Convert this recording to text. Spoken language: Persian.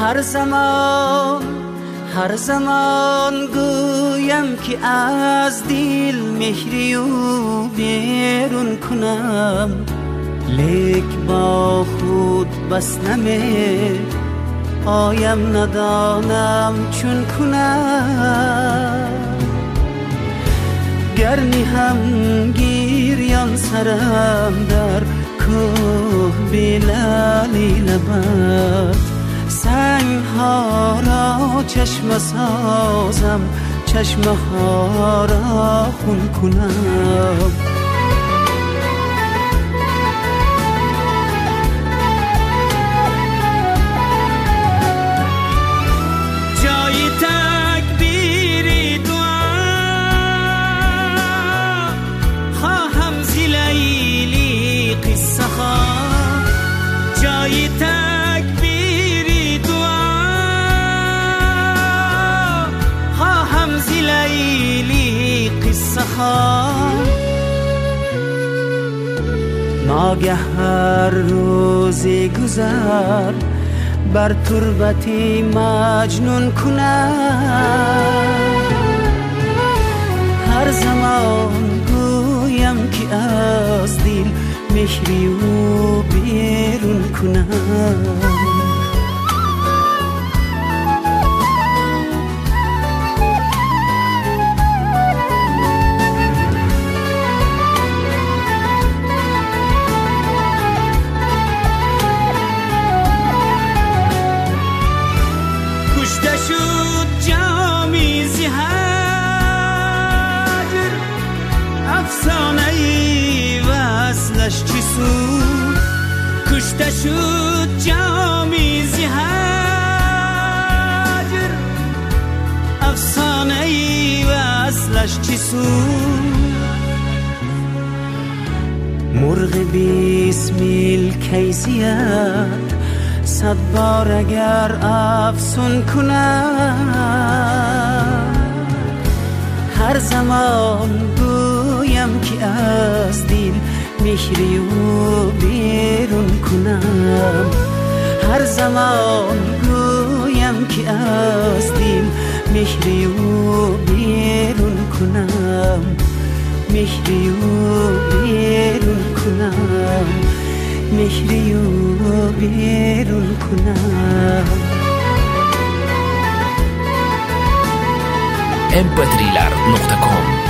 هر زمان گویم که از دل مهری و بیرون کنم، لیک با خود بس نمی آیم، ندانم چون کنم. گرنی هم گیریان سرم در کوه بلالی لبت، سنگ ها را چشم سازم، چشم ها را خون کنم. جای تکبیر دعا خواهم زی لیلی قصه ها، جای تکبیر دعا خواهم زی لیلی قصه ها. ناگه هر روزی گذر بر تربتی مجنون کنم، هر زمان گویم که از دل مهری و بیرون کنم. کشته شد جامی زی هجر، افسانه ای وصلش چی سود. کشته شد جامی زی هجر، افسانه ای وصلش چی سود. مرغ 20 میل کیزیت، 100 بار اگر افسون کنم، هر زمان گویم که از دل مهری و بیرون کنم، هر زمان گویم که از دل مهری و بیرون کنم، مهری و بیرون کنم، مهری و بیرون کنم. mp3lar.com